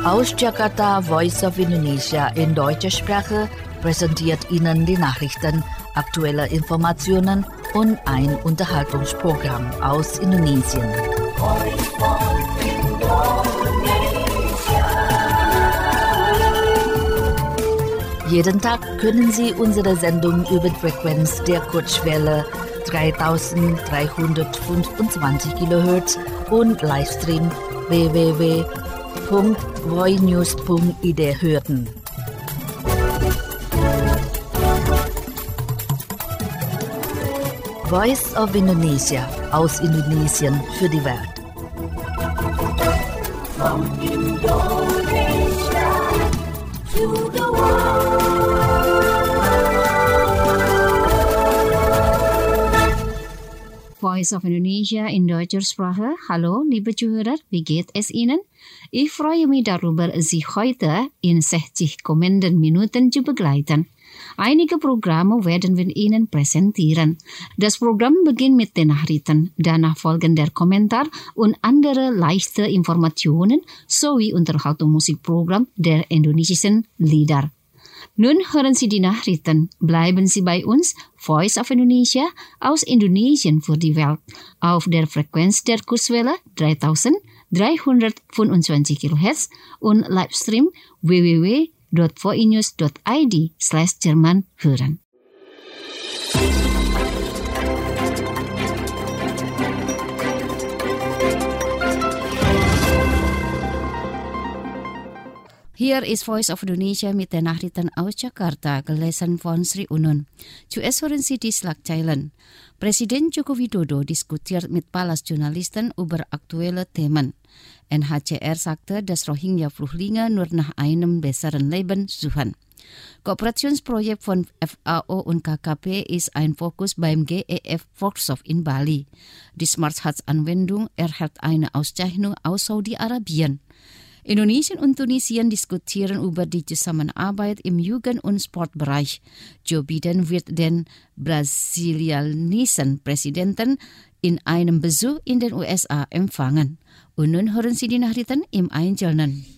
Aus Jakarta, Voice of Indonesia in deutscher Sprache präsentiert Ihnen die Nachrichten, aktuelle Informationen und ein Unterhaltungsprogramm aus Indonesien. Jeden Tag können Sie unsere Sendung über die Frequenz der Kurzwelle 3325 kHz und Livestream www.voinews.id hören. Voice of Indonesia aus Indonesien für die Welt. From Indonesia to the world. Voice of Indonesia in deutscher Sprache. Hallo, liebe Zuhörer, wie geht es Ihnen? Ich freue mich darüber, Sie heute in 60 kommenden Minuten zu begleiten. Einige Programme werden wir Ihnen präsentieren. Das Programm beginnt mit den Nachrichten, danach folgen der Kommentar und andere leichte Informationen sowie Unterhaltungsmusikprogramm der indonesischen Lieder. Nun hören Sie die Nachrichten. Bleiben Sie bei uns, Voice of Indonesia aus Indonesien für die Welt, auf der Frequenz der Kurzwelle 3325 kHz und Livestream www.voinews.id/Jerman hören. Hier ist Voice of Indonesia mit den Nachrichten aus Jakarta, gelesen von Sri Unun. Zuerst hören Sie die Schlagzeilen. Presiden Joko Widodo diskutiert mit Palästinenisten über aktuelle Themen. NHCR sagte, dass Rohingya-Flüchtlinge nur nach einem besseren Leben suchen. Kooperationsprojekt von FAO und KKP ist ein Fokus beim GEF-Workshop in Bali. Die Smart-Hats-Anwendung erhält eine Auszeichnung aus Saudi-Arabien. Indonesien und Tunesien diskutieren über die Zusammenarbeit im Jugend- und Sportbereich. Joe Biden wird den brasilianischen Präsidenten in einem Besuch in den USA empfangen. Und nun hören Sie die Nachrichten im Einzelnen.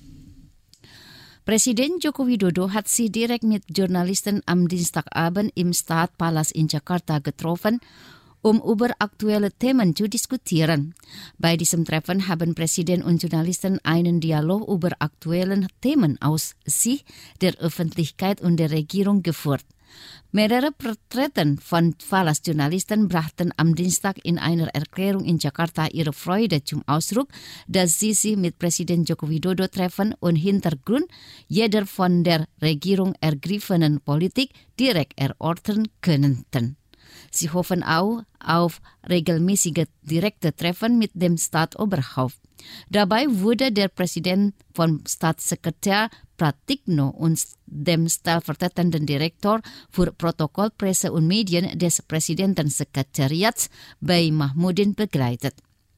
Presiden Joko Widodo hat sich direkt mit Journalisten am Dienstagabend im Stadtpalast in Jakarta getroffen, um über aktuelle Themen zu diskutieren. Bei diesem Treffen haben Präsident und Journalisten einen Dialog über aktuelle Themen aus Sicht der Öffentlichkeit und der Regierung geführt. Mehrere Vertreter von Palästinenisten brachten am Dienstag in einer Erklärung in Jakarta ihre Freude zum Ausdruck, dass sie sich mit Präsident Joko Widodo treffen und Hintergrund jeder von der Regierung ergriffenen Politik direkt erörtern könnten. Sie hoffen auch auf regelmäßige direkte Treffen mit dem Staatsoberhaupt. Dabei wurde der Präsident vom Staatssekretär Pratikno und dem stellvertretenden Direktor für Protokoll, Presse und Medien des Präsidentensekretariats bei Mahmudin begleitet.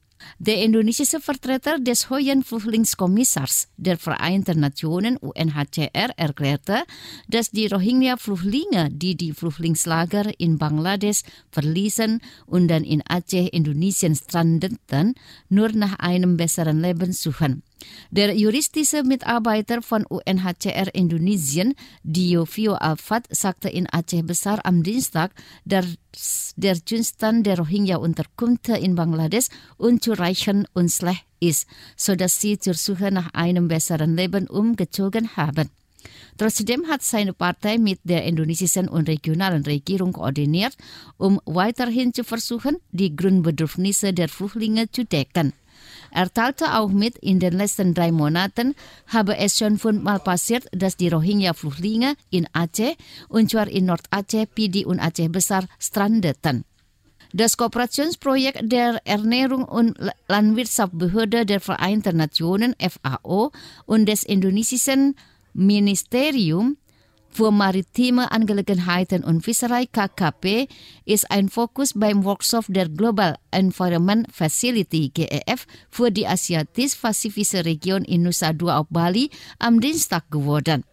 Der indonesische Vertreter des Hohen Flüchtlingskommissars der Vereinten Nationen UNHCR erklärte, dass die Rohingya-Flüchtlinge, die die Flüchtlingslager in Bangladesch verließen und dann in Aceh, Indonesien strandeten, nur nach einem besseren Leben suchen. Der juristische Mitarbeiter von UNHCR Indonesien, Diofio Alfat, sagte in Aceh Besar am Dienstag, dass der Zustand der Rohingya-Unterkünfte in Bangladesch unzureichend und schlecht ist, sodass sie zur Suche nach einem besseren Leben umgezogen haben. Trotzdem hat seine Partei mit der indonesischen und regionalen Regierung koordiniert, um weiterhin zu versuchen, die Grundbedürfnisse der Flüchtlinge zu decken. Er teilte auch mit, in den letzten 3 Monaten habe es schon 5-mal passiert, dass die Rohingya-Flüchtlinge in Aceh, und zwar in Nordaceh, Pidi und Aceh Besar, strandeten. Das Kooperationsprojekt der Ernährung- und Landwirtschaftsbehörde der Vereinten Nationen, FAO, und des indonesischen Ministerium für maritime Angelegenheiten und Fischerei KKP ist ein Fokus beim Workshop der Global Environment Facility GEF für die asiatisch-pazifische Region in Nusa Dua auf Bali am Dienstag geworden.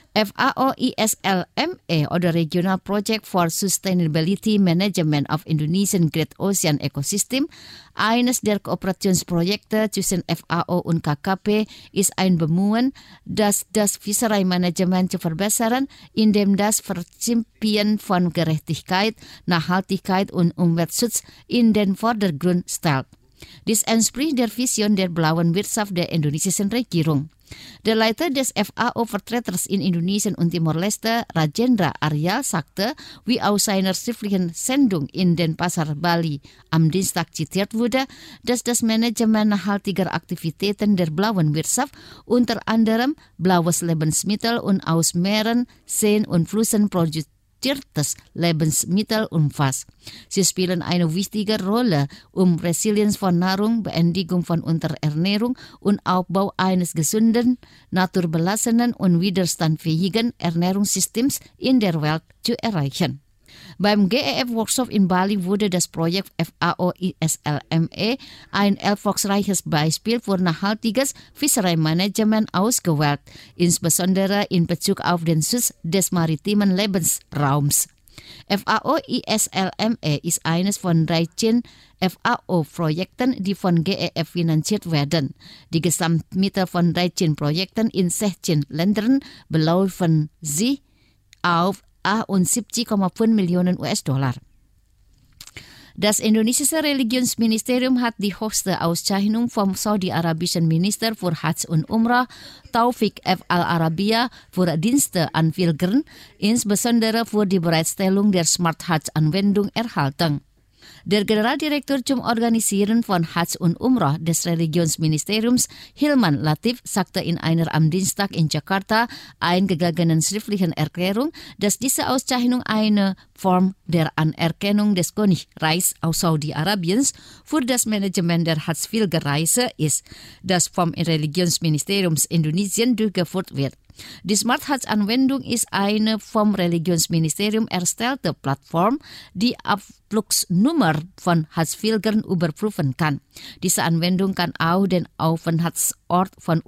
FAO ISLME, oder Regional Project for Sustainability Management of Indonesian Great Ocean Ecosystem, eines der Kooperationsprojekte zwischen FAO und KKP, ist ein Bemühen, das Fischereimanagement zu verbessern, indem das Verziehen von Gerechtigkeit, Nachhaltigkeit und Umweltschutz in den Vordergrund stellt. Dies entspricht der Vision der blauen Wirtschaft der indonesischen Regierung. Der Leiter des FAO-Vertreters in Indonesien und Timor-Leste, Rajendra Arya, sagte, wie aus seiner schriftlichen Sendung in den Pasar Bali am Dienstag zitiert wurde, dass das Management nachhaltiger Aktivitäten der blauen Wirtschaft unter anderem blaues Lebensmittel und aus Meeren, Seen und Flüssen produziertes Lebensmittel umfasst. Sie spielen eine wichtige Rolle, Resilienz von Nahrung, Beendigung von Unterernährung und Aufbau eines gesunden, naturbelassenen und widerstandsfähigen Ernährungssystems in der Welt zu erreichen. Beim GEF-Workshop in Bali wurde das Projekt FAO ISLME, ein erfolgreiches Beispiel für nachhaltiges Fischereimanagement, ausgewählt, insbesondere in Bezug auf den Schutz des maritimen Lebensraums. FAO ISLME ist eines von 13 FAO-Projekten, die von GEF finanziert werden. Die Gesamtmittel von 13 Projekten in 16 Ländern belaufen sich auf 70,5 Millionen US-Dollar. Das indonesische Religionsministerium hat die höchste Auszeichnung vom saudi-arabischen Minister für Hajj und Umrah, Taufik F. Al-Arabia, für Dienste an Pilgern, insbesondere für die Bereitstellung der Smart Hajj-Anwendung erhalten. Der Generaldirektor zum Organisieren von Hajj und Umrah des Religionsministeriums, Hilman Latif, sagte in einer am Dienstag in Jakarta eingegangenen schriftlichen Erklärung, dass diese Auszeichnung eine Form der Anerkennung des Königreichs aus Saudi-Arabiens für das Management der Hajj-Pilgerreise ist, das vom Religionsministerium Indonesien durchgeführt wird. Die Smart Hajj-Anwendung ist eine vom Religionsministerium erstellte Plattform, die Abflugsnummer von Hajj-Pilgern überprüfen kann. Diese Anwendung kann auch den Aufenthaltsort von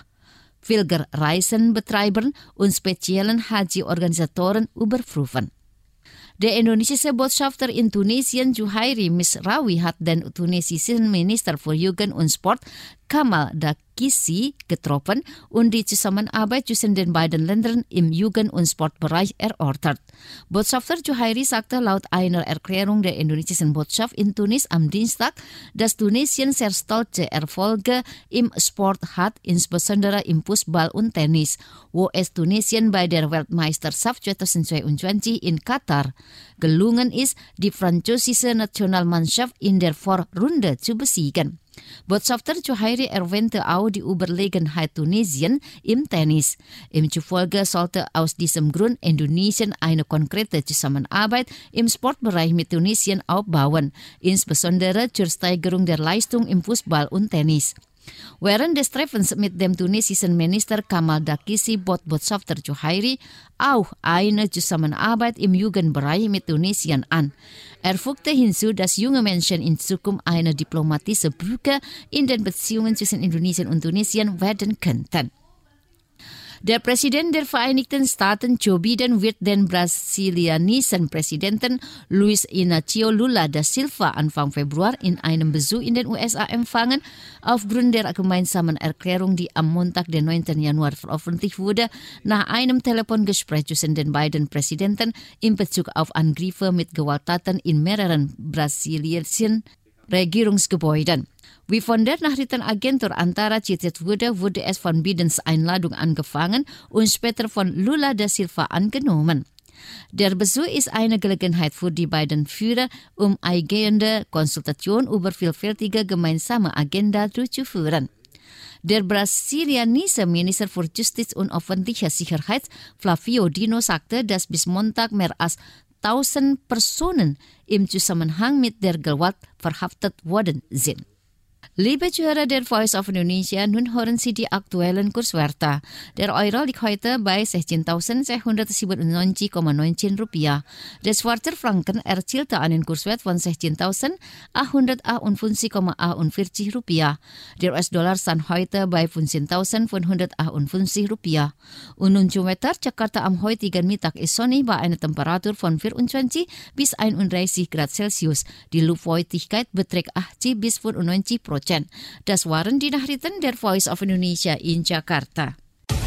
Umrah-Pilgerreisenbetreibern und speziellen Haji-Organisatoren überprüfen. Der indonesische Botschafter in Tunesien, Juhairi Misrawi, hat den tunesischen Minister für Jugend und Sport, Kamal Dakisi, getroffen und die Zusammenarbeit zwischen den beiden Ländern im Jugend- und Sportbereich erörtert. Botschafter Juhairi sagte laut einer Erklärung der indonesischen Botschaft in Tunis am Dienstag, dass Tunesien sehr stolze Erfolge im Sport hat, insbesondere im Fußball und Tennis, wo es Tunesien bei der Weltmeisterschaft 2022 in Katar gelungen ist, die französische Nationalmannschaft in der Vorrunde zu besiegen. Botschafter Juhairi erwähnte auch die Überlegenheit Tunesien im Tennis. Ihm zufolge sollte aus diesem Grund Indonesien eine konkrete Zusammenarbeit im Sportbereich mit Tunesien aufbauen, insbesondere zur Steigerung der Leistung im Fußball und Tennis. Während des Treffens mit dem tunesischen Minister Kamal Dakisi bot Botschafter Juhairi auch eine Zusammenarbeit im Jugendbereich mit Tunesien an. Er fügte hinzu, dass junge Menschen in Zukunft eine diplomatische Brücke in den Beziehungen zwischen Indonesien und Tunesien werden könnten. Der Präsident der Vereinigten Staaten, Joe Biden, wird den brasilianischen Präsidenten Luiz Inácio Lula da Silva Anfang Februar in einem Besuch in den USA empfangen, aufgrund der gemeinsamen Erklärung, die am Montag, den 9. Januar veröffentlicht wurde, nach einem Telefongespräch zwischen den beiden Präsidenten in Bezug auf Angriffe mit Gewalttaten in mehreren brasilianischen Regierungsgebäuden. Wie von der Nachrichtenagentur Antara zitiert wurde, wurde es von Bidens Einladung angefangen und später von Lula da Silva angenommen. Der Besuch ist eine Gelegenheit für die beiden Führer, eingehende Konsultation über vielfältige gemeinsame Agenda durchzuführen. Der brasilianische Minister für Justiz und öffentliche Sicherheit, Flavio Dino, sagte, dass bis Montag mehr als 1000 Personen im Zusammenhang mit der Gewalt verhaftet worden sind. Liebe Zuhörer der Voice of Indonesia, nun hören Sie die aktuellen Kurswerte. Der Euro liegt heute bei 16.697,19 Rupiah. Der Schweizer Franken erzielte einen Kurswert von 16.851,41 Rupiah. Der US-Dollar stand heute bei 15.551 Rupiah. Und Unjometer Jakarta am heutigen Mittag ist sonnig bei einer Temperatur von 24 bis 31 Grad Celsius. Die Luftfeuchtigkeit beträgt 80 bis 95%. Das waren die Nachrichten der Voice of Indonesia in Jakarta.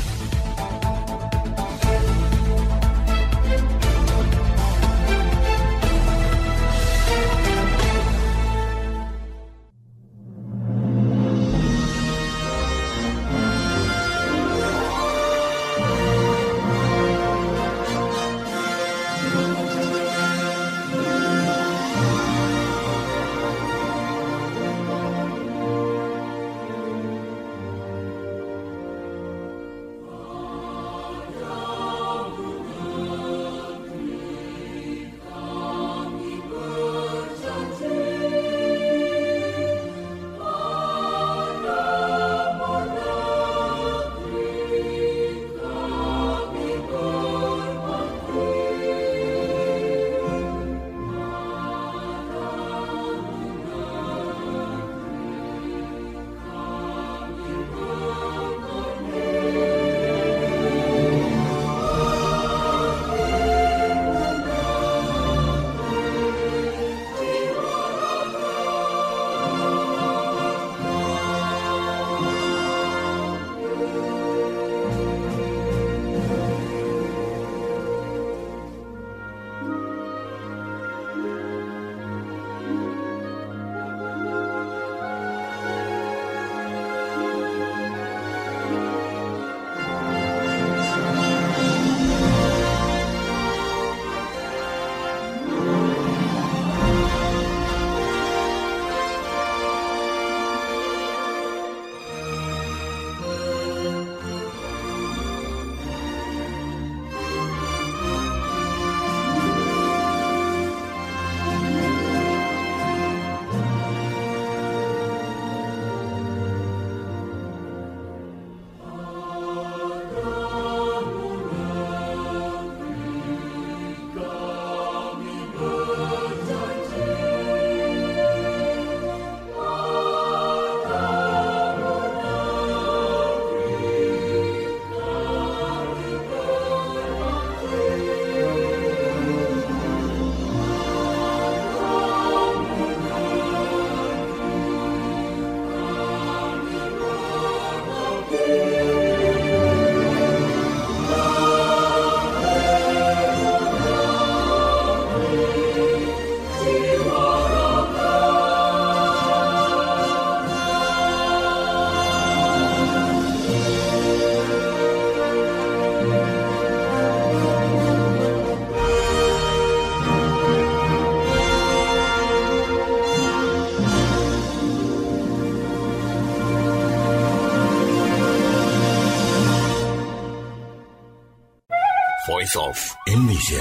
Voice of Indonesia.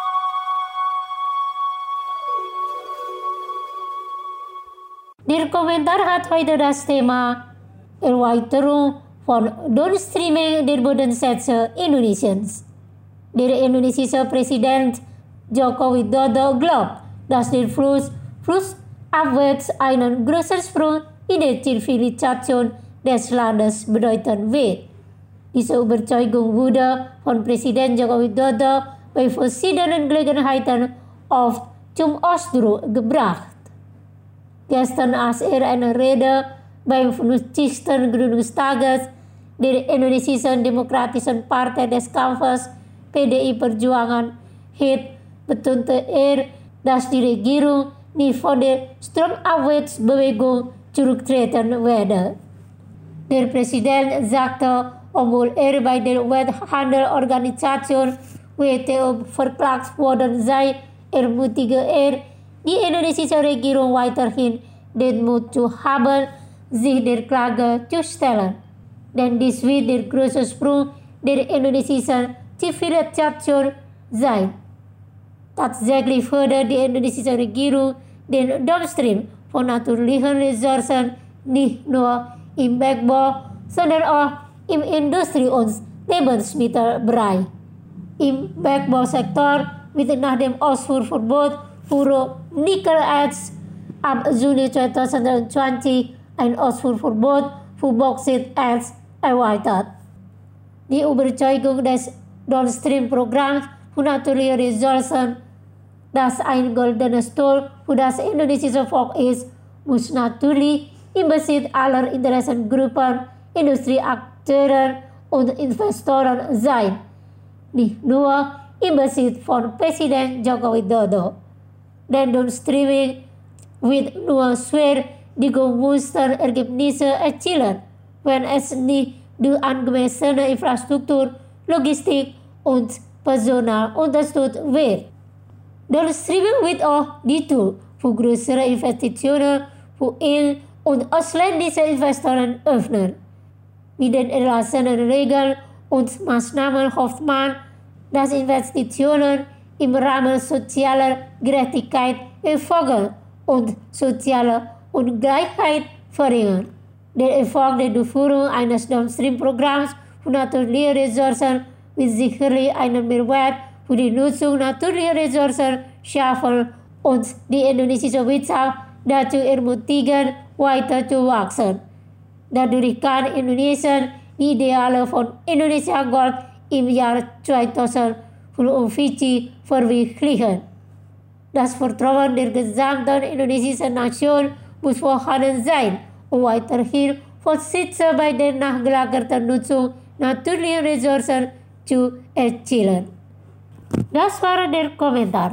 Dit kommentaar gaat heute das Thema Erweiterung von Downstreaming der Bodenschätze Indonesiens. Der indonesische Präsident Joko Widodo glaubt, dass der Flussabwärts einen großen Sprung in der Zivilisation des Landes bedeuten wird. Diese Überzeugung wurde von Präsident Joko Widodo bei verschiedenen Gelegenheiten oft zum Ausdruck gebracht. Gestern, als eine Rede beim 50. Gründungstages der Indonesischen Demokratischen Partei des Kampfes PDI Perjuangan hielt, betonte dass die Regierung nicht von der Stromabwärtsbewegung zurücktreten werde. Der Präsident sagte, obwohl bei der Welthandelorganisation WTO verklagt worden sei, ermutigte die indonesische Regierung weiterhin den Mut zu haben, sich der Klage zu stellen. Denn dies wird der große Sprung der indonesischen Zivilisation sein. Tatsächlich fördert die indonesische Regierung den Downstream von natürlichen Ressourcen nicht nur im Bergbau, sondern auch im Industrie- und Lebensmittelbereich. Im Bergbausektor wird nach dem Ausfuhrverbot für Nickelerz ab Juni 2020 ein Ausfuhrverbot für Bauxiterz erweitert. Die Überzeugung des Downstream-Programms für natürliche Ressourcen, das ein goldenes Tool für das indonesische Volk ist, muss natürlich im Besitz aller Interessengruppen, Industrieakteure und Investoren sein, nicht nur im Besitz von Präsident Joko Widodo. Denn Downstreaming wird nur schwer die gewünschten Ergebnisse erzielen, wenn es nicht durch angemessene Infrastruktur, Logistik und Personal unterstützt wird. Downstreaming wird auch die Tür für größere Investitionen für in- und ausländische Investoren öffnen. Mit den erlassenen Regeln und Maßnahmen hofft man, dass Investitionen im Rahmen sozialer Gerechtigkeit erfolgen und soziale Ungleichheit verringern. Der Erfolg der Durchführung eines Downstream-Programms für natürliche Ressourcen wird sicherlich einen Mehrwert für die Nutzung natürlicher Ressourcen schaffen und die indonesische Wirtschaft dazu ermutigen, weiter zu wachsen. Dadurch kann Indonesien die Ideale von Indonesia Gold im Jahr 2045 verwirklichen. Das Vertrauen der gesamten indonesischen Nation muss vorhanden sein, um weiterhin Fortschritte bei der nachgelagerten Nutzung natürlicher Ressourcen zu erzielen. Das war der Kommentar.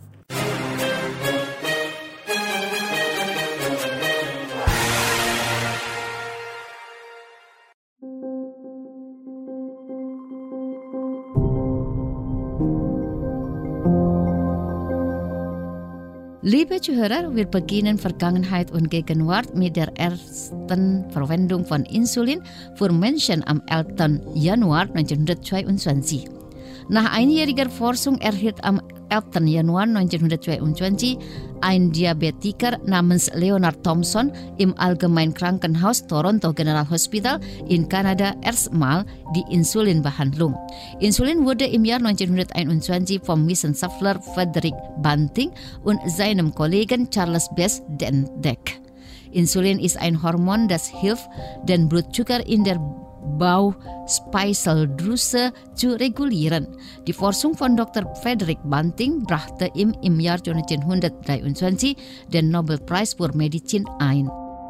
Liebe Zuhörer, wir beginnen Vergangenheit und Gegenwart mit der ersten Verwendung von Insulin für Menschen am 11. Januar 1922. Nach einjähriger Forschung erhielt am 11. Januar 1922 ein Diabetiker namens Leonard Thompson im Allgemeinkrankenhaus Toronto General Hospital in Kanada erstmal die Insulinbehandlung. Insulin wurde im Jahr 1921 vom Wissenschaftler Frederick Banting und seinem Kollegen Charles Best entdeckt. Insulin ist ein Hormon, das hilft, den Blutzucker in der Bauchspeicheldrüse zu regulieren. Die Forschung von Dr. Frederick Banting brachte ihm im Jahr 1923 den Nobelpreis für Medizin ein.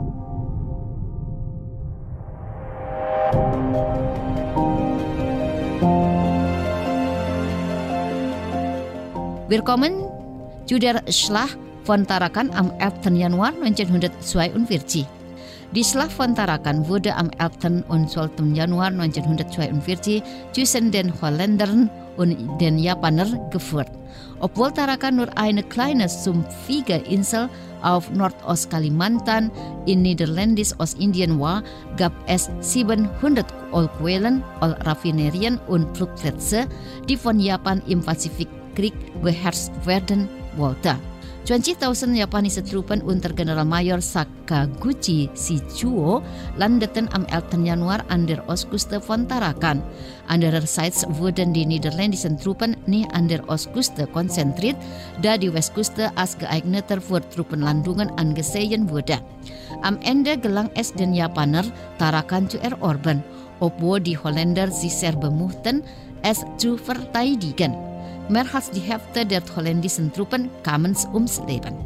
Wir kommen zu der Schlacht von Tarakan am 11. Januar 1942. Die Schlacht von Tarakan wurde am 11. und 12. Januar 1942 zwischen den Holländern und den Japanern geführt. Obwohl Tarakan nur eine kleine sumpfige Insel auf Nordost-Kalimantan in Niederländisch-Ostindien war, gab es 700 Ölquellen, Ölraffinerien und Flugplätze, die von Japan im Pazifikkrieg beherrscht werden wollten. 20.000 japanische Truppen unter Generalmajor Sakaguchi Shichuo landeten am 11. Januar an der Ostküste von Tarakan. Andererseits wurden die niederländischen Truppen nicht an der Ostküste konzentriert, da die Westküste als geeigneter für Truppenlandungen angesehen wurde. Am Ende gelang es den Japanern, Tarakan zu erobern, obwohl die Holländer sich sehr bemühten, es zu verteidigen. Mehr als die Hälfte der holländischen Truppen kamen ums Leben.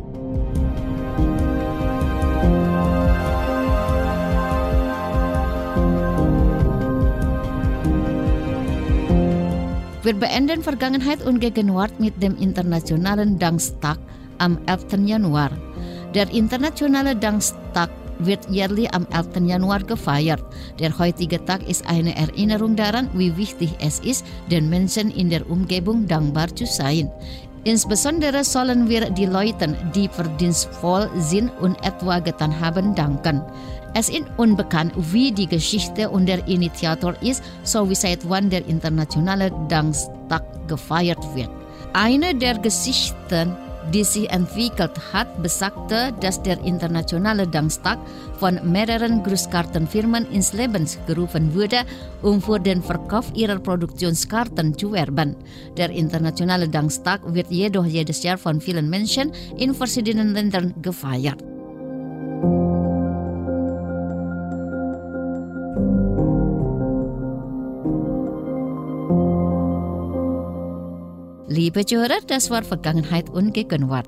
Wir beenden Vergangenheit und Gegenwart mit dem Internationalen Dankstag am 11. Januar. Der Internationale Dankstag wird jährlich am 11. Januar gefeiert. Der heutige Tag ist eine Erinnerung daran, wie wichtig es ist, den Menschen in der Umgebung dankbar zu sein. Insbesondere sollen wir die Leuten, die verdienstvoll sind und etwas getan haben, danken. Es ist unbekannt, wie die Geschichte und der Initiator ist, sowie seit wann der Internationale Dankstag gefeiert wird. Eine der Geschichten Die entwickelt hat, besagte, dass der internationale Dankstag von mehreren Großkartenfirmen ins Leben gerufen wurde, für den Verkauf ihrer Produktionskarten zu werben. Der internationale Dankstag wird jedoch jedes Jahr von vielen Menschen in verschiedenen Ländern gefeiert. Liebe Zuhörer, das war Vergangenheit und Gegenwart.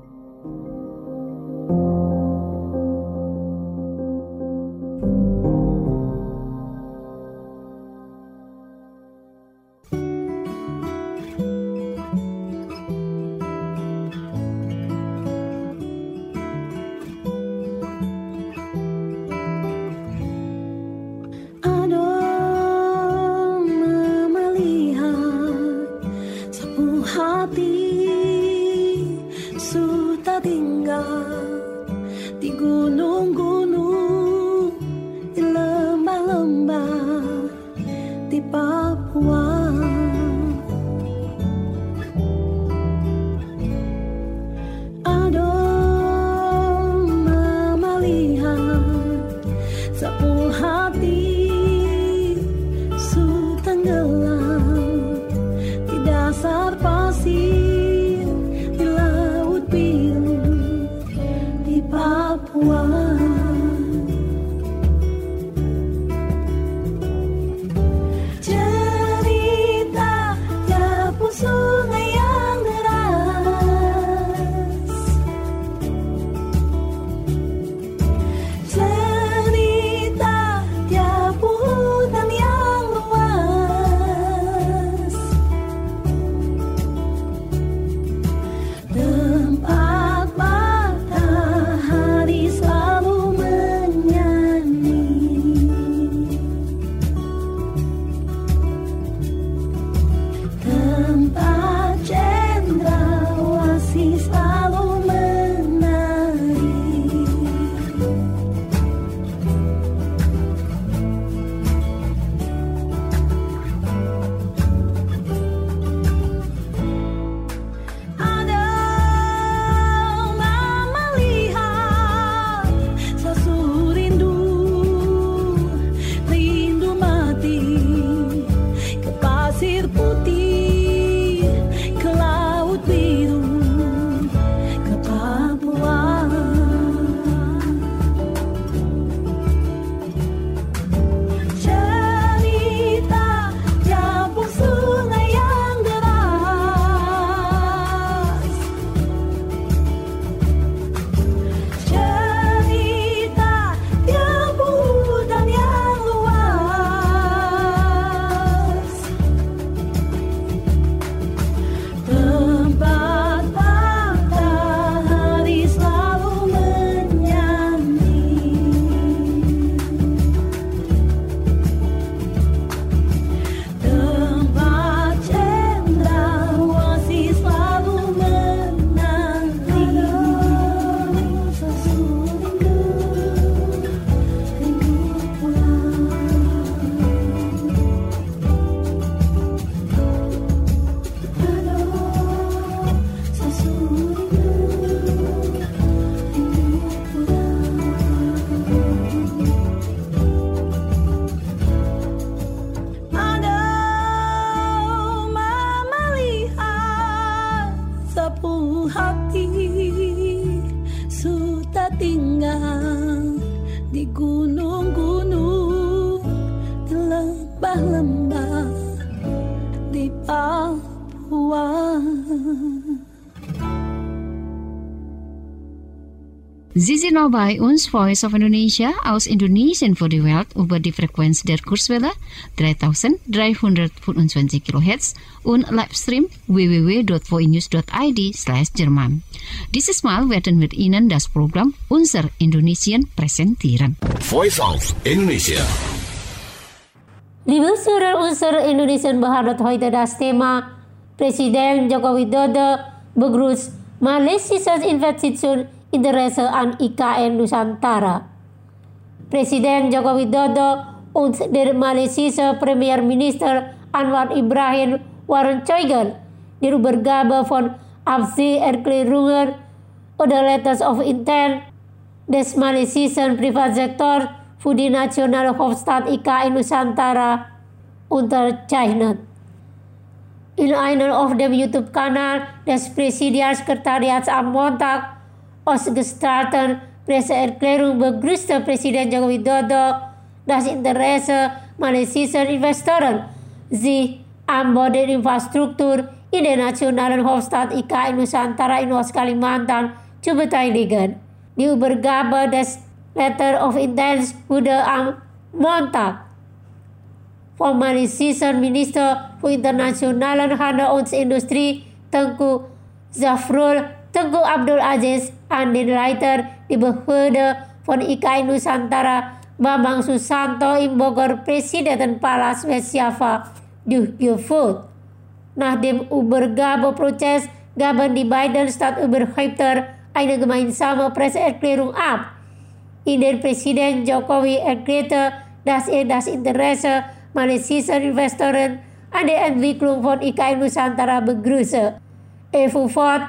Sie sind noch bei uns, Voice of Indonesia, aus Indonesien für die Welt über die Frequenz der Kurzwelle 3325 kHz und Livestream www.voinews.id/Jerman. Dieses Mal werden wir Ihnen das Programm Unser Indonesien präsentieren. Voice of Indonesia. Liebe Zuhörer, unser Indonesian behandelt heute das Thema Presiden Joko Widodo begrüßt Malaysias Investition Interesse an IKN Nusantara. Presiden Joko Widodo und der malaysische Premierminister Anwar Ibrahim waren Zeugen der Übergabe von Absichtserklärungen Other letters of intent des Malaysian Privatsektor für die nationale Hauptstadt IKN Nusantara unterzeichnet. In einem auf dem YouTube-Kanal des Präsidialsekretariats am Montag ausgestrahlten Presseerklärung begrüßte Präsident Joko Widodo das Interesse malaysischer Investoren, sich am Bau der Infrastruktur in der nationalen Hauptstadt IKN Nusantara in Kalimantan zu beteiligen. Die Übergabe des Letter of Intent wurde am Montag vom malaysischen Minister für internationalen Handel und Industrie Tengku Zafrul Tengku Abdul Aziz an den Leiter der Behörde von IKN Nusantara Bambang Susanto im Bogor Präsidentenpalast West Java durchgeführt. Nach dem Übergabeprozess gaben die beiden Stadtüberhäupter eine gemeinsame Presseerklärung ab, in der Präsident Jokowi erklärte, dass er das Interesse malaysischer Investoren an der Entwicklung von IKN Nusantara begrüße. Er fuhr fort,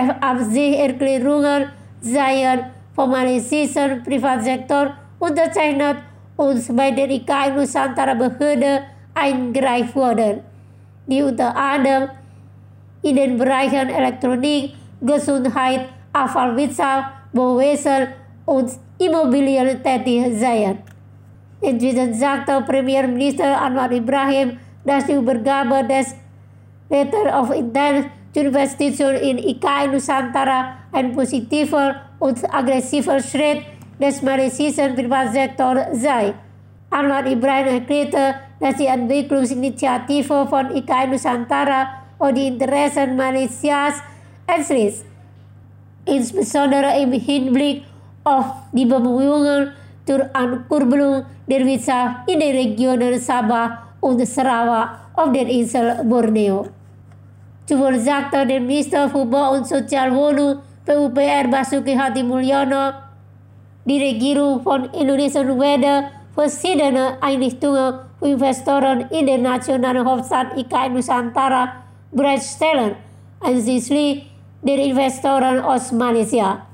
Absichtserklärungen seien vom malaysischen Privatsektor unterzeichnet und bei der IKN Nusantara Behörde eingereicht wurden, die unter anderem in den Bereichen Elektronik, Gesundheit, Abfallwirtschaft, Bauwesen und Immobilien tätig seien. Inzwischen sagte Premierminister Anwar Ibrahim, dass die Übergabe des Letter of Intent zur Investition in IKN Nusantara ein positiver und aggressiver Schritt des malaysischen Privatsektors sei. Anwar Ibrahim erklärte, dass die Entwicklungsinitiative von IKN Nusantara und die Interessen Malaysias entschließt, insbesondere im Hinblick auf die Bemühungen zur Ankurbelung der Wirtschaft in den Regionen Sabah und Sarawak auf der Insel Borneo. Zuvor sagte der Minister für Bau und Sozialwohnung PUPR Basuki Hadi Mulyono, die Regierung von Indonesia werde verschiedene Einrichtungen für Investoren in der nationalen Hauptstadt IKN Nusantara bereitstellen, einschließlich der Investoren aus Malaysia.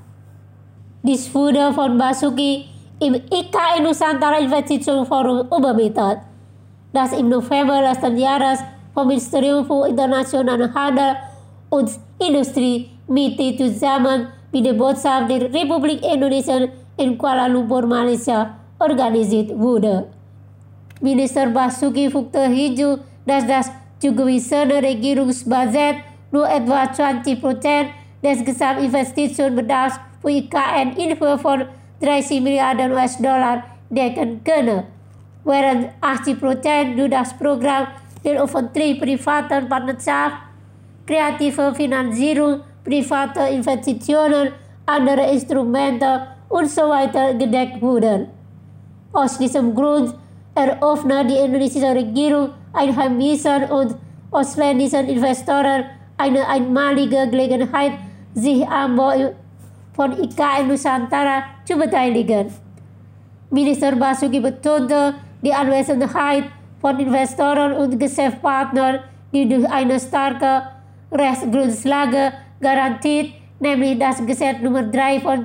Dies wurde von Basuki im IKN Nusantara Investitionsforum übermittelt, das im November letzten Jahres vom Ministerium für internationalen Handel und Industrie MITI zusammen mit der Botschaft der Republik Indonesia in Kuala Lumpur, Malaysia organisiert wurde. Minister Basuki fügte hinzu, dass das zugewiesene Regierungsbudget nur etwa 20% des Gesamtinvestitionsbedarfs für IKN in Höhe von 30 Milliarden US-Dollar decken könne, während 80% durch das Programm der öffentlich privaten Partnerschaft, kreative Finanzierung, private Investitionen, andere Instrumente und so weiter gedeckt wurden. Aus diesem Grund eröffnet die indonesische Regierung einheimischen und ausländischen Investoren eine einmalige Gelegenheit, sich am Bau von IKN Nusantara zu beteiligen. Minister Basuki betonte die Anwesenheit von Investoren und Geschäftspartnern, die durch eine starke Rechtsgrundlage garantiert, nämlich das Gesetz Nummer 3 von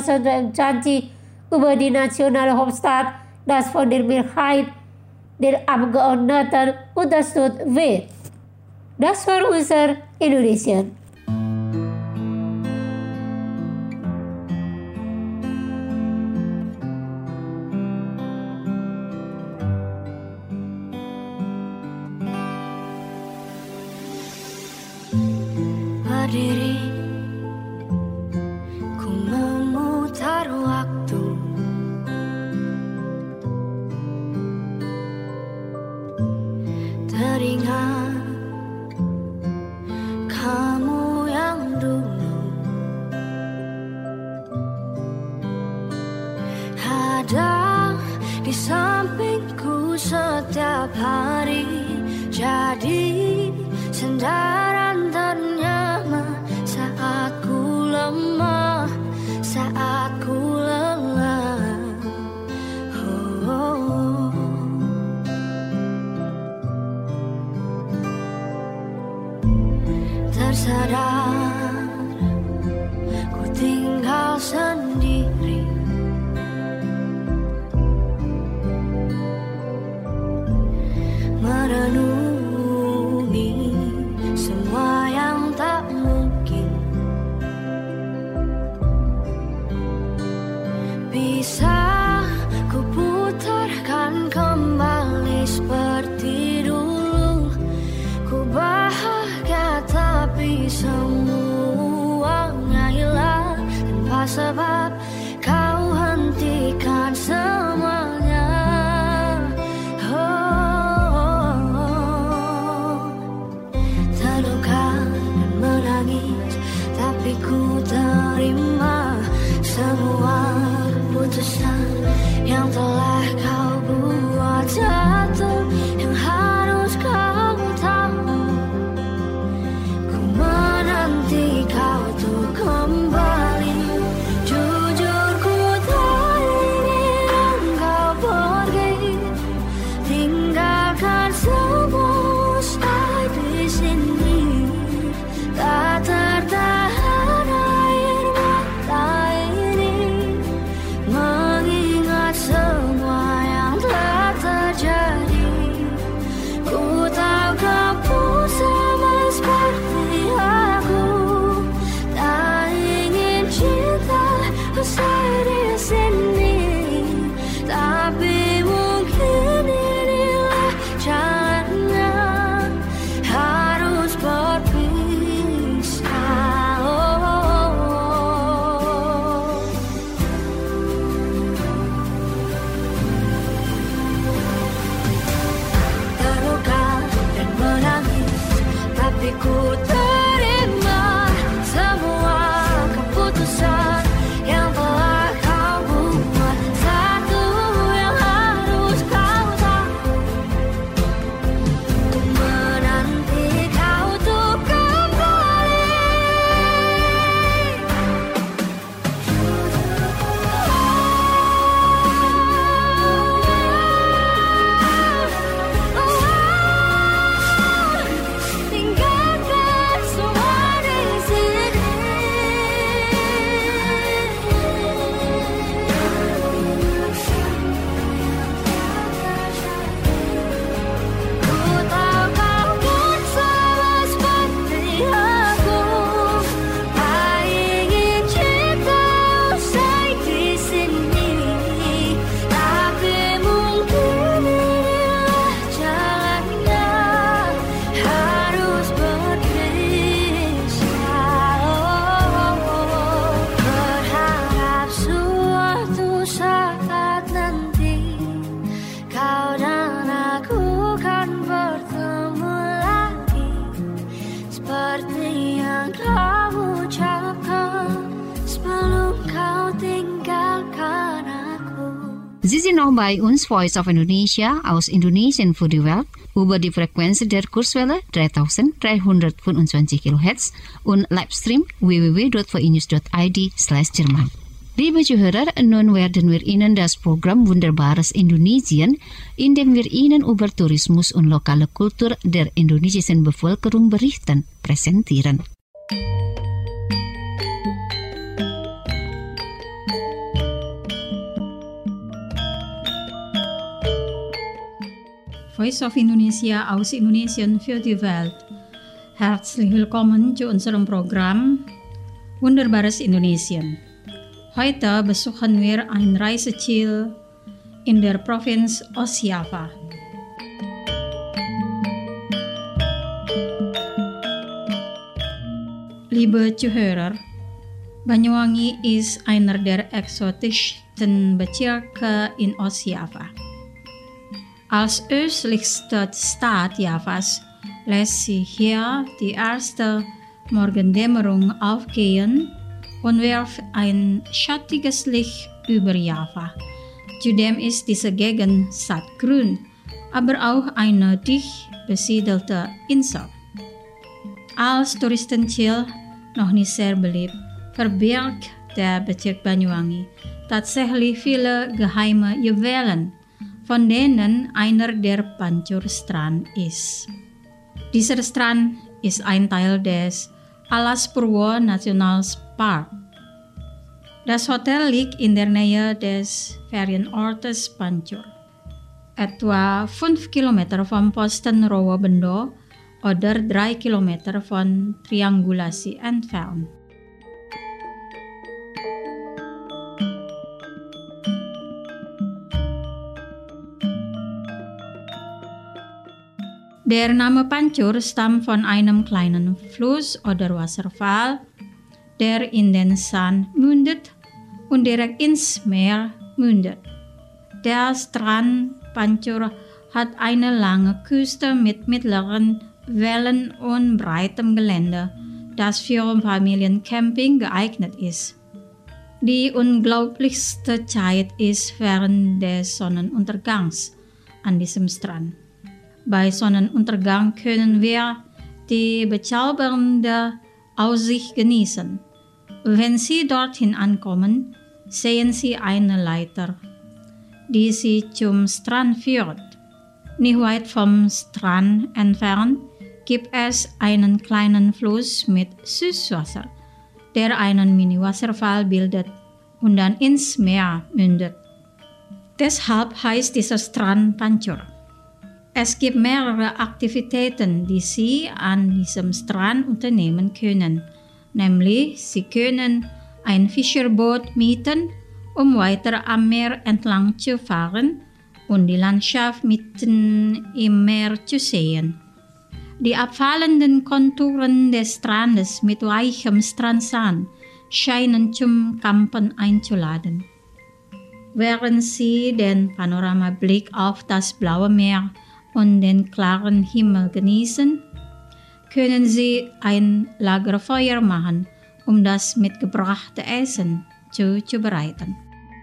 2020 über die nationale Hauptstadt, das von der Mehrheit der Abgeordneten unterstützt wird. Das war unser Indonesien. Berdiri, ku memutar waktu, teringat kamu yang dulu ada di sampingku setiap hari, jadi sandaran ternyaman saat ku lemah, saat ku lelah. Oh, oh. Tersadar ku tinggal yang telah kau buat, satu yang harus kau tahu. Ku menanti kau tuh kembali. Jujur ku tak ingin engkau pergi, tinggalkan semua stay di sini. Tak tertahan air mata ini mengingat semua yang telah terjadi. Ku tahu kau pun sama seperti aku, tak ingin cinta usai di sini. Tapi mungkin inilah jalannya, harus berpisah. Terluka dan menangis, tapi ku terima semua keputusan yang telah kau buat. Satu yang harus kau tahu, ku menanti kau tuh kembali. Tinggalkan semua di sini. Ku tahu kau pun sama seperti aku, tak ingin cinta usai di sini. Tapi mungkin inilah jalannya, harus berpisah. Berharap suatu saat nanti kau dan aku kan bertemu lagi, seperti yang kau ucapkan sebelum kau tinggalkan aku. Sie sind noch bei uns, Voice of Indonesia, aus Indonesien für die Welt, über die Frequenz der Kurzwelle 3325 kHz und Livestream www.voinews.id/Jerman. Liebe Zuhörer, nun werden wir Ihnen das Programm Wunderbares Indonesien, in dem wir Ihnen über Tourismus und lokale Kultur der indonesischen Bevölkerung berichten, präsentieren. Voice of Indonesia aus Indonesien für die Welt. Herzlich willkommen zu unserem Programm Wunderbares Indonesien. Heute besuchen wir ein Reiseziel in der Provinz Ostjava. Liebe Zuhörer, Banyuwangi ist einer der exotischsten Bezirke in Ostjava. Als östlichste Stadt Javas lässt sich hier die erste Morgendämmerung aufgehen und wirft ein schattiges Licht über Java. Zudem ist diese Gegend sattgrün, aber auch eine dicht besiedelte Insel. Als Touristenziel noch nicht sehr beliebt, verbirgt der Bezirk Banyuwangi tatsächlich viele geheime Juwelen, von denen einer der Pancur-Strand ist. Dieser Strand ist ein Teil des Alas Purwo Nationalpark. Das Hotel liegt in der Nähe des Ferienortes Pancur, etwa 5 Kilometer vom Posten Rowobendo oder 3 Kilometer von Triangulasi entfernt. Der Name Pancur stammt von einem kleinen Fluss oder Wasserfall, der in den Sand mündet und direkt ins Meer mündet. Der Strand Pancur hat eine lange Küste mit mittleren Wellen und breitem Gelände, das für Familiencamping geeignet ist. Die unglaublichste Zeit ist während des Sonnenuntergangs an diesem Strand. Bei Sonnenuntergang können wir die bezaubernde Aussicht genießen. Wenn Sie dorthin ankommen, sehen Sie eine Leiter, die Sie zum Strand führt. Nicht weit vom Strand entfernt gibt es einen kleinen Fluss mit Süßwasser, der einen Mini-Wasserfall bildet und dann ins Meer mündet. Deshalb heißt dieser Strand Pancur. Es gibt mehrere Aktivitäten, die Sie an diesem Strand unternehmen können. Nämlich, Sie können ein Fischerboot mieten, um weiter am Meer entlang zu fahren und die Landschaft mitten im Meer zu sehen. Die abfallenden Konturen des Strandes mit weichem Strandsand scheinen zum Campen einzuladen. Während Sie den Panoramablick auf das blaue Meer und den klaren Himmel genießen, können Sie ein Lagerfeuer machen, um das mitgebrachte Essen zuzubereiten.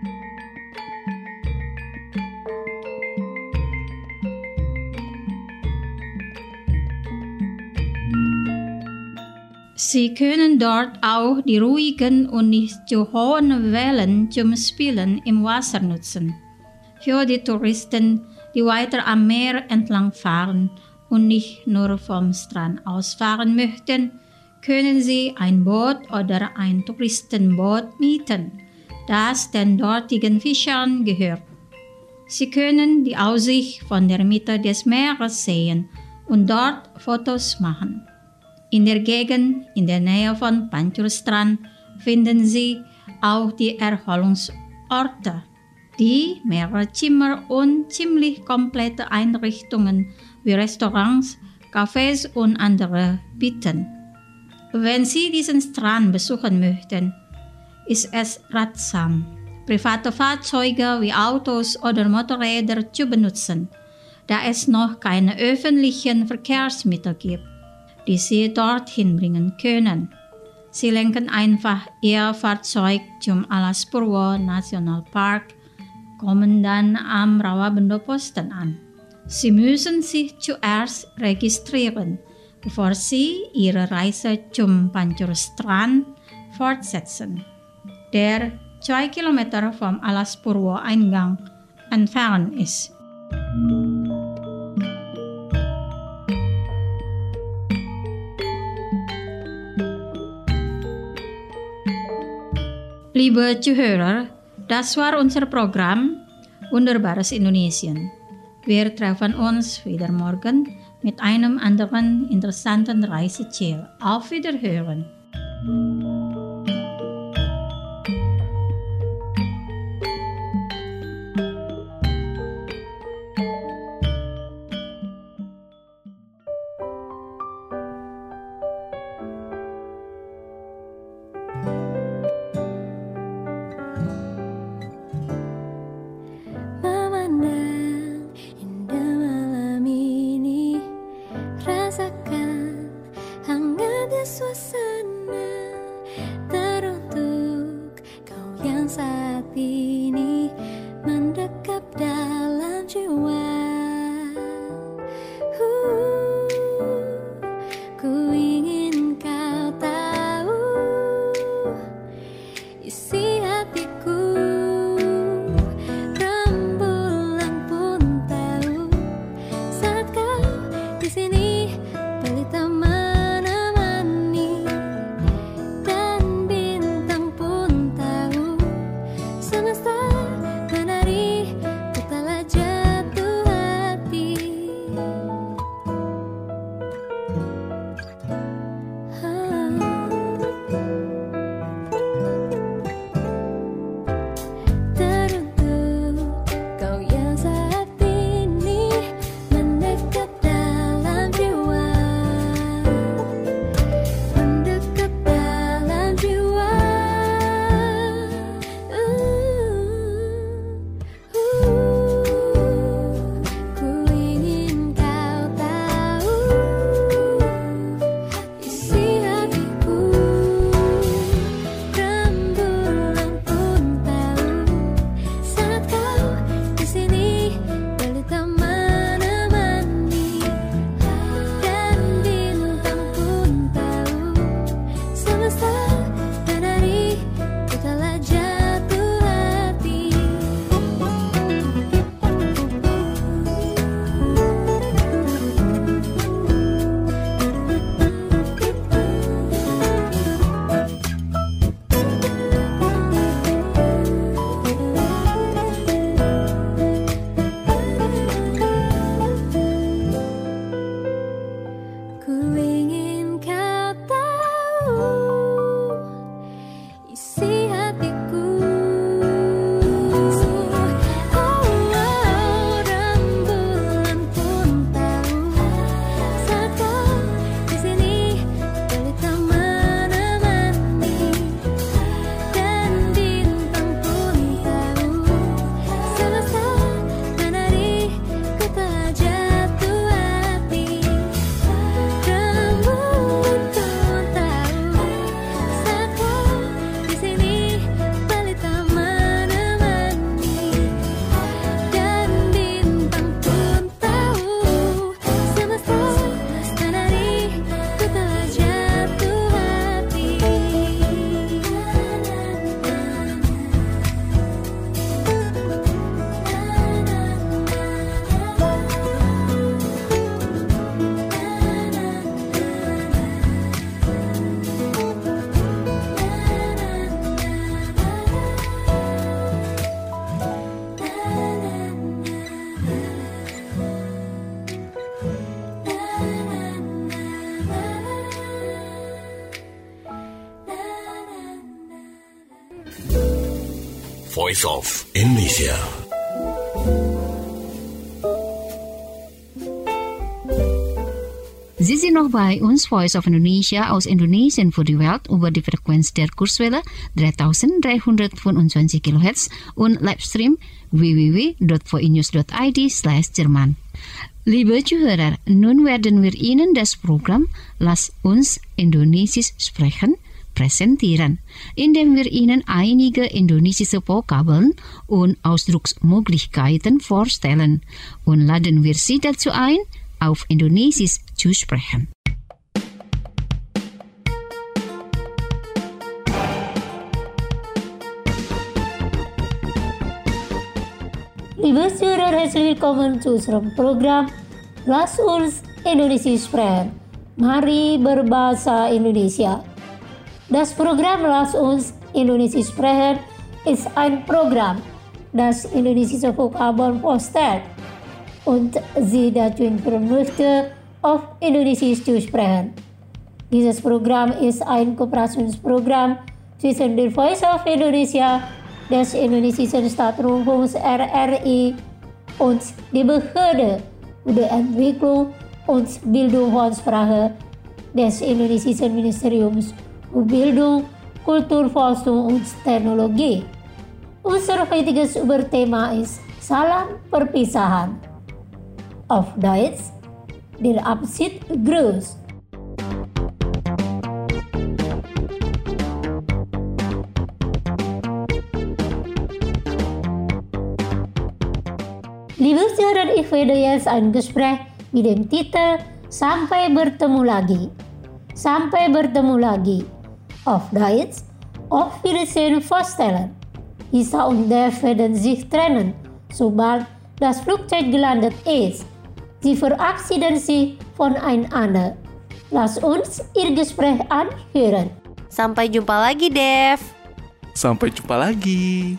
Sie können dort auch die ruhigen und nicht zu hohen Wellen zum Spielen im Wasser nutzen. Für die Touristen, die weiter am Meer entlang fahren und nicht nur vom Strand aus fahren möchten, können Sie ein Boot oder ein Touristenboot mieten, das den dortigen Fischern gehört. Sie können die Aussicht von der Mitte des Meeres sehen und dort Fotos machen. In der Gegend in der Nähe von Pancur-Strand finden Sie auch die Erholungsorte, die mehrere Zimmer und ziemlich komplette Einrichtungen wie Restaurants, Cafés und andere bieten. Wenn Sie diesen Strand besuchen möchten, ist es ratsam, private Fahrzeuge wie Autos oder Motorräder zu benutzen, da es noch keine öffentlichen Verkehrsmittel gibt, die Sie dorthin bringen können. Sie lenken einfach Ihr Fahrzeug zum Alas Purwo National Park, kommen dann am Rawabendo-Posten an. Sie müssen sich zuerst registrieren, bevor Sie Ihre Reise zum Pancur-Strand fortsetzen, der 2 Kilometer vom Alas Purwo-Eingang entfernt ist. Liebe Zuhörer, das war unser Programm Wunderbares Indonesien. Wir treffen uns wieder morgen mit einem anderen interessanten Reiseziel. Auf Wiederhören! Suasana Voice of Indonesia. Sie sind noch bei uns, Voice of Indonesia aus Indonesien für die Welt über die Frequenz der Kurzwelle 3325 kHz und Livestream www.voinews.id/Jerman. Liebe Zuhörer, nun werden wir Ihnen das Programm Lass uns Indonesisch sprechen präsentieren, indem wir Ihnen einige indonesische Vokabeln und Ausdrucksmöglichkeiten vorstellen und laden wir Sie dazu ein, auf Indonesisch zu sprechen. Liebe Zuhörer, herzlich willkommen zu unserem Program Lass uns Indonesisch sprechen. Mari berbahasa Indonesia. Das Programm Lass uns Indonesisch sprechen ist ein Programm, das indonesische Vokabeln vorstellt und Sie dazu informieren möchte, auf Indonesisch zu sprechen. Dieses Programm ist ein Kooperationsprogramm zwischen der Voice of Indonesia, des indonesischen Staatsrundfunks RRI und die Behörde für die Entwicklung und Bildung von Sprache des indonesischen Ministeriums für Bildung, Kulturforschung und Technologie. Unser heutiges Überthema ist Salam Perpisahan. Auf Deutsch, der Abschiedsgruß. Liebe Zuhörer, ich werde jetzt ein Gespräch mit dem Titel Sampai bertemu lagi. Sampai bertemu lagi. Auf Deutsch, auf Wiedersehen vorstellen. Isa und Dev werden sich trennen, sobald das Flugzeug gelandet ist. Sie verabschieden sich voneinander. Lass uns ihr Gespräch anhören. Sampai jumpa lagi, Dev. Sampai jumpa lagi.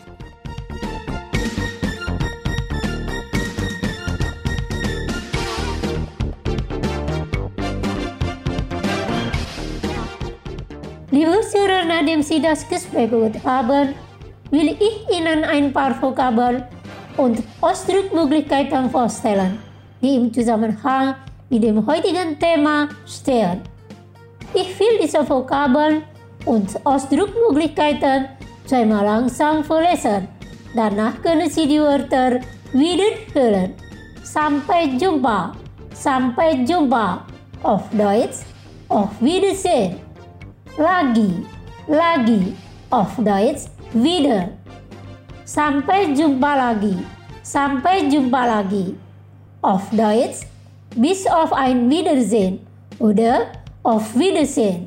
Liebe Zuhörer, nachdem Sie das Gespräch gehört haben, will ich Ihnen ein paar Vokabeln und Ausdrucksmöglichkeiten vorstellen, die im Zusammenhang mit dem heutigen Thema stehen. Ich will diese Vokabeln und Ausdrucksmöglichkeiten zweimal langsam vorlesen. Danach können Sie die Wörter wiederholen. Sampai jumpa. Sampai jumpa. Auf Deutsch, auf Wiedersehen. Lagi. Lagi. Auf Deutsch, wieder. Sampai jumpa lagi. Sampai jumpa lagi. Auf Deutsch, bis auf ein Wiedersehen oder auf Wiedersehen.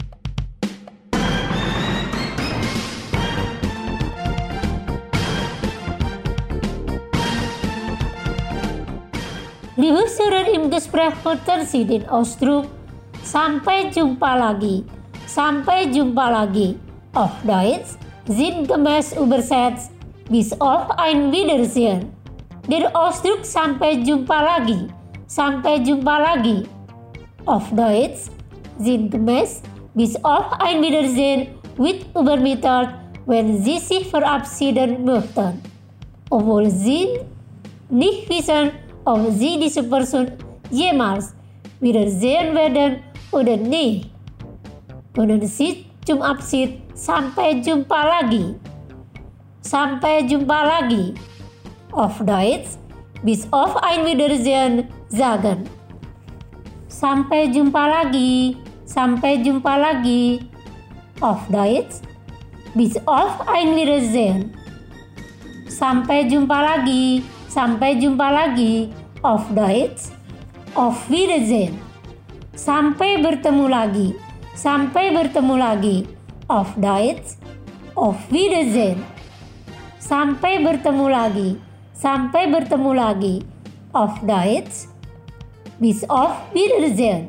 Liebe Zuhörer, im Gespräch hörten Sie den Ausdruck Sampai jumpa lagi. Sampai jumpa lagi. Auf Deutsch, sinngemäß übersetzt, bis auf ein Wiedersehen. Der Ausdruck sampai jumpa lagi. Sampai jumpa lagi. Auf Deutsch, sinngemäß, bis auf ein Wiedersehen wird übermittelt, wenn Sie sich verabschieden möchten, obwohl Sie nicht wissen, ob Sie diese Person jemals wiedersehen werden oder nicht. Können Sie zum Abschied sampai jumpa lagi. Sampai jumpa lagi. Auf Deutsch, bis auf ein Wiedersehen sagen. Sampai jumpa lagi. Sampai jumpa lagi. Auf Deutsch, bis auf ein Wiedersehen. Sampai jumpa lagi. Sampai jumpa lagi. Auf Deutsch, auf Wiedersehen. Sampai bertemu lagi. Sampai bertemu lagi. Auf Deutsch, auf Wiedersehen. Sampai bertemu lagi. Sampai bertemu lagi. Auf Deutsch, bis auf Wiedersehen.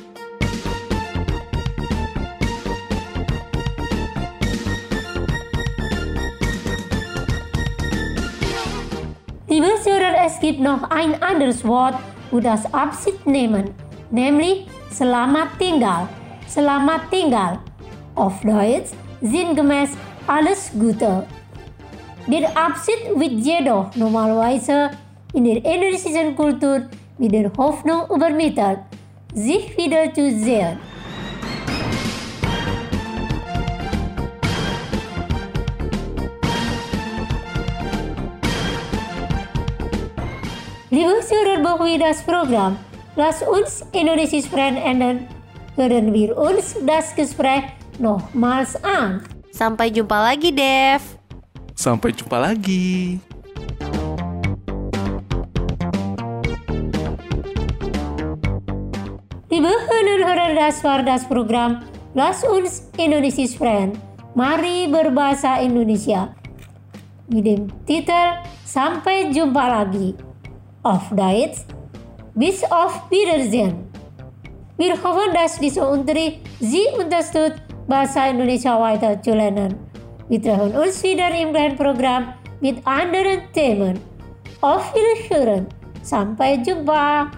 Liebe Zuhörer, es gibt noch ein anderes Wort für das Abschied nehmen, nämlich selamat tinggal. Selamat tinggal. Auf Deutsch sinngemäß alles Gute. Der Abschied wird jedoch normalerweise in der indonesischen Kultur mit der Hoffnung übermittelt, sich wieder zu sehen. Liebe Zuhörer, bevor wir das Programm Lass uns Indonesisch enden, hören wir uns das Gespräch nochmals an. Sampai jumpa lagi, Dev. Sampai jumpa lagi. Liebe Hörer, das war das Programm Lass uns Indonesisch sprechen. Mari berbahasa Indonesia. Mit dem Titel Sampai jumpa lagi. Auf Deutsch, bis auf Wiedersehen. Wir hoffen, dass dieser Unterricht Sie unterstützt, Bahasa Indonesia weiter zu lernen. Wir treffen uns wieder im kleinen Programm mit anderen Themen. Auf Wiederhören. Sampai jumpa.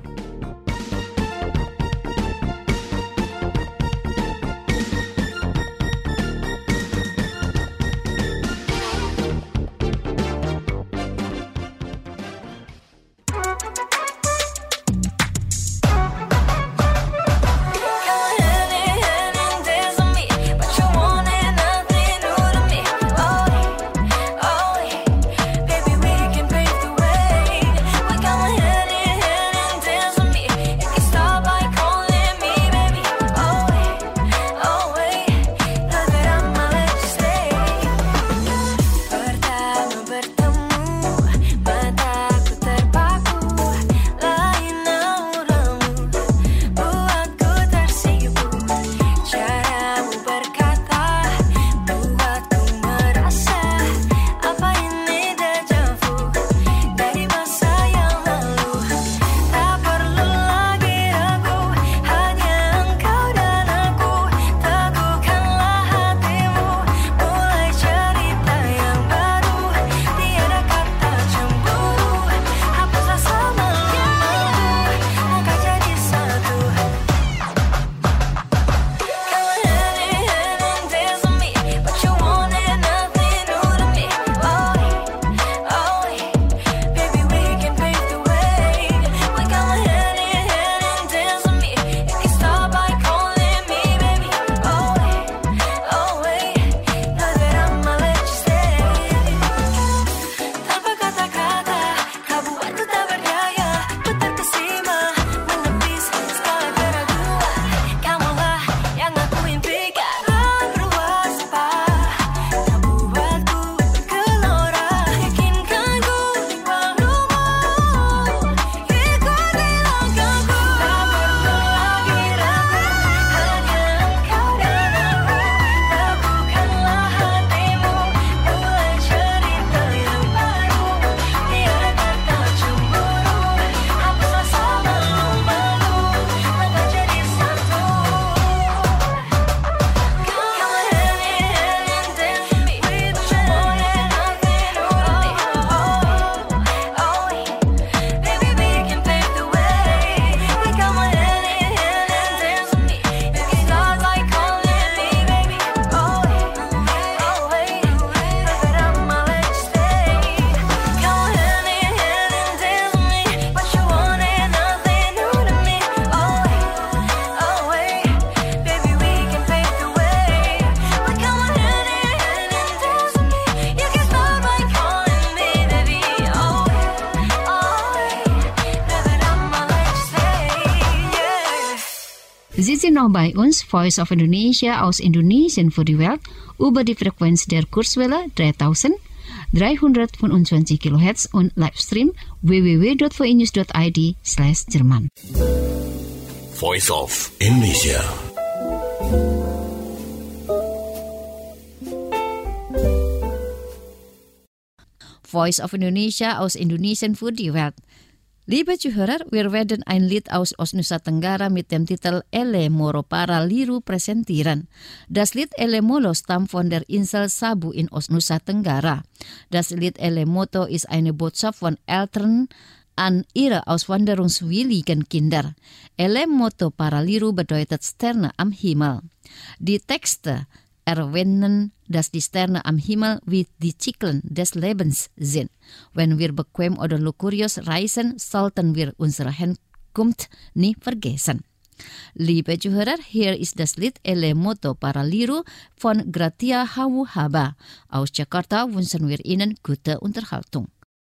Sie sind noch bei uns, Voice of Indonesia aus Indonesien für die Welt, über die Frequenz der Kurzwelle 3325 kHz und Livestream www.voinews.id/Jerman. Voice of Indonesia. Voice of Indonesia aus Indonesien für die Welt. Liebe Zuhörer, wir werden ein Lied aus Nusa Tenggara mit dem Titel Ele Moro Para Liru präsentieren. Das Lied Ele Molo stammt von der Insel Sabu in Nusa Tenggara. Das Lied Ele Moto ist eine Botschaft von Eltern an ihre auswanderungswilligen Kinder. Ele Moto Para Liru bedeutet Sterne am Himmel. Die Texte Erwähnen, dass die Sterne am Himmel wie die Zyklen des Lebens sind. Wenn wir bequem oder luxuriös reisen, sollten wir unsere Herkunft nie vergessen. Liebe Zuhörer, hier ist das Lied Elemoto Paraliru von Gratia Hawuhaba. Aus Jakarta wünschen wir Ihnen gute Unterhaltung.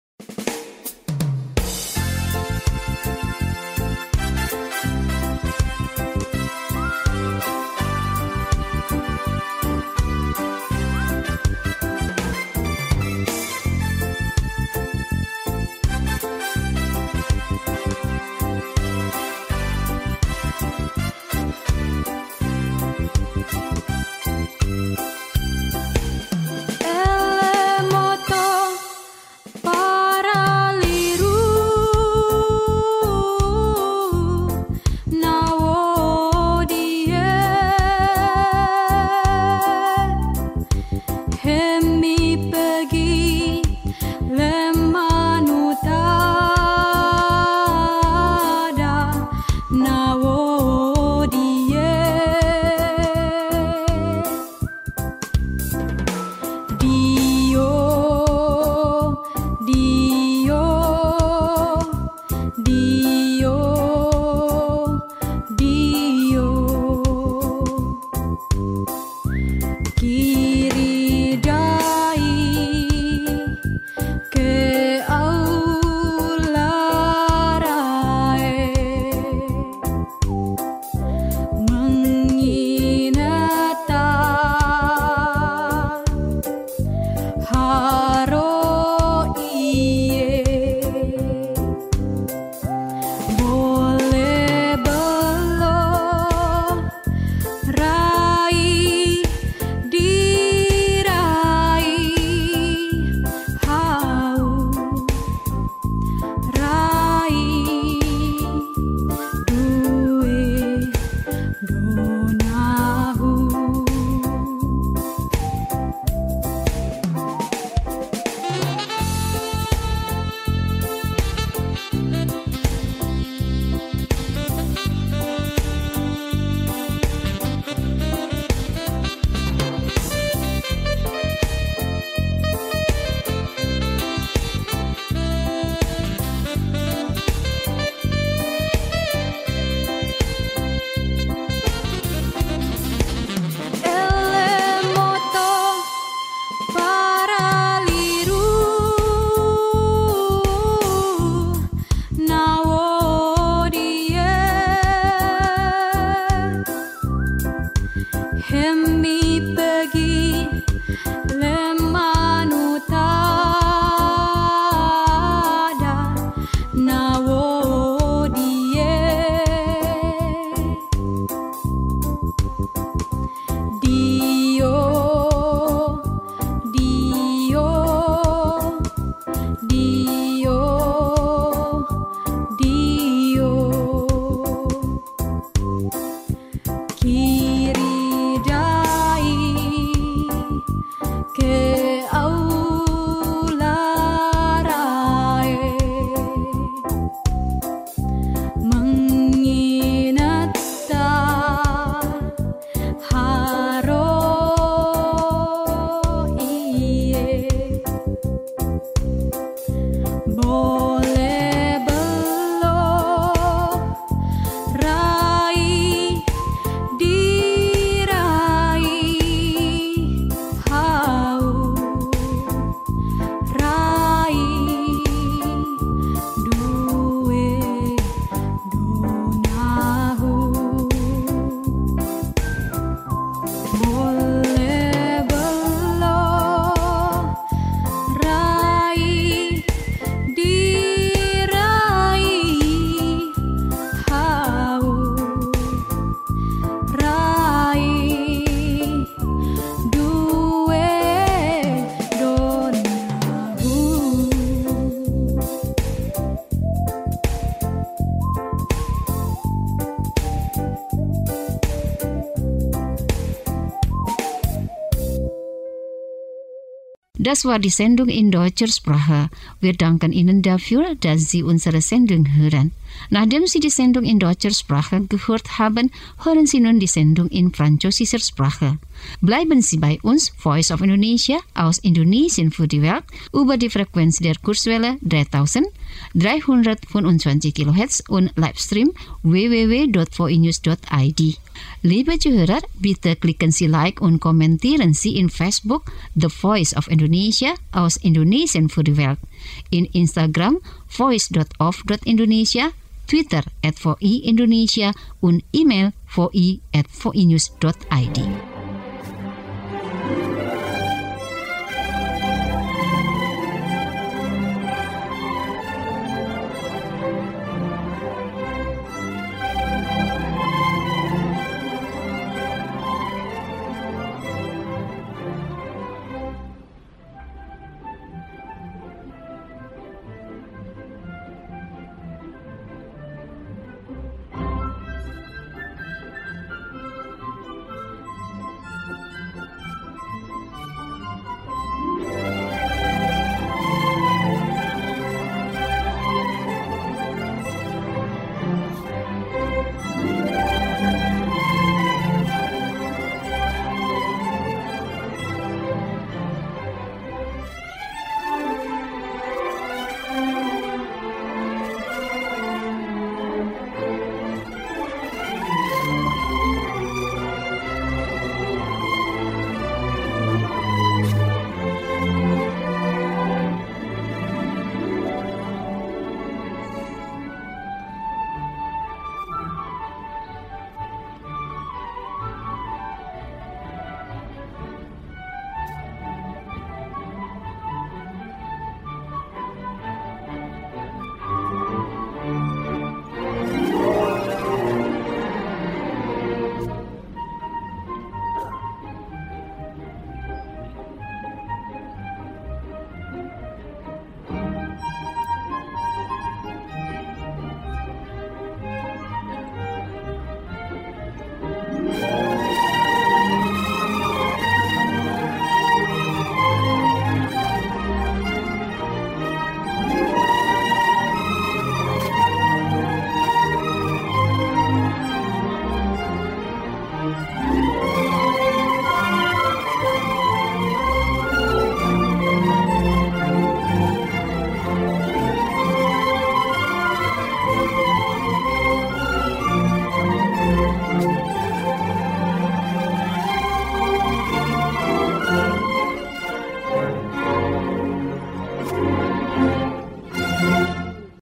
Das war die Sendung in deutscher Sprache. Wir danken Ihnen dafür, dass Sie unsere Sendung hören. Nachdem Sie die Sendung in deutscher Sprache gehört haben, hören Sie nun die Sendung in französischer Sprache. Bleiben Sie bei uns, Voice of Indonesia, aus Indonesien für die Welt, über die Frequenz der Kurzwelle 3325 kHz und Livestream www.voinews.id. Liebe Zuhörer, bitte klicken Sie Like und kommentieren Sie in Facebook The Voice of Indonesia aus Indonesien für die Welt, in Instagram voice.of.indonesia, Twitter @VOI Indonesia und E-Mail voi@voinews.id.